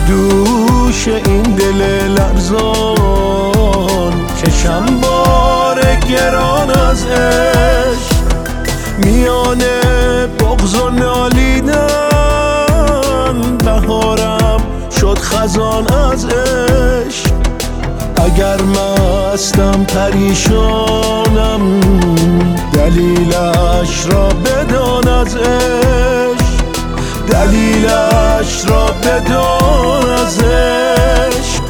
دوش این دل لرزان کشم بار گران از عشق، میان بغض و نالیدن بهارم شد خزان از عشق. اگر مستم پریشانم دلیلش را بدان از عشق، دلیلش را بدان از عشق.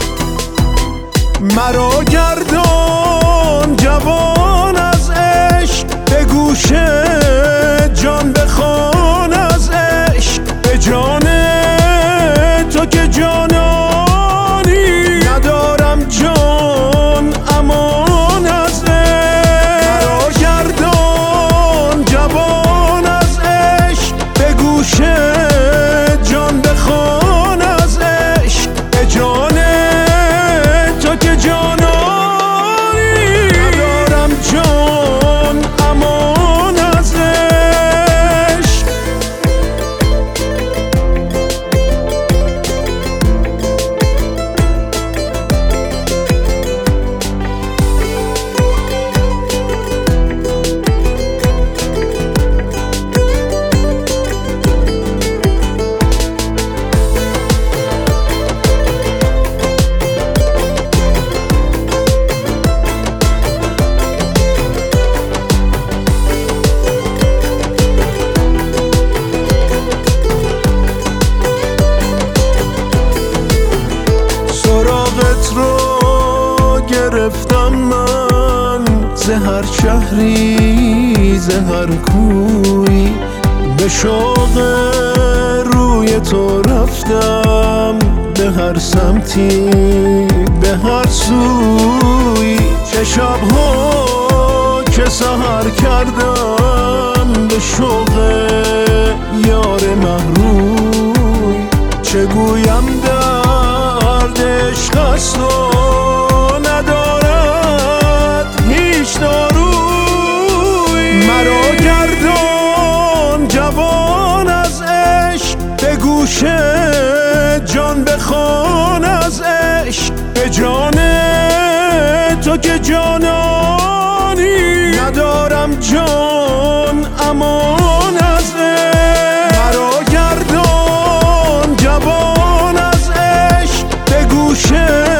مرا گردان جوان از عشق، به گوش جان بخوان از عشق، به جان تو که جانانی ندارم جان امان از عشق. مرا گردان جوان از عشق، به گوش جان بخوان از عشق، به جان تو که جانانی ندارم جان امان از عشق. سراغت رو گرفتم من ز هر شهری ز هر کوی، به شوق روی تو رفتم به هر سمتی به هر سوی. چه شبها که سحر کردم به شوق یار محروی، چه گویم درد عشق است و ندارد هیچ داروی. مرا گردان جوان از عشق، به گوش جان بخوان از عشق، به جان تو که جانانی ندارم جان امان از عشق. مرا گردان جوان از عشق، به گوش